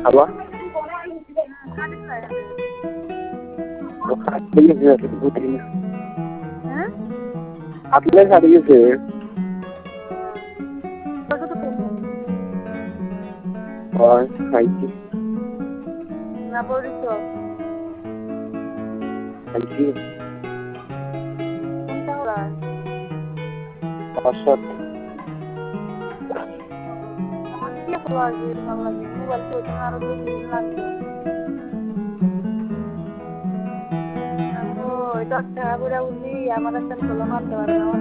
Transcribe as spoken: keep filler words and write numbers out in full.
hello হ্যাঁ আপনি ছাড়ি গেছে খাইছি না পড়িস খাইছি কোনটা হলো অসৎ আমার কি লাগবে ভালো লাগে মোবাইল তো তোমার আরো দুই তিন দিন লাগবে আমি তো এটা টাকা করে উঠলি আমার একটা খোলা মারতে পারে না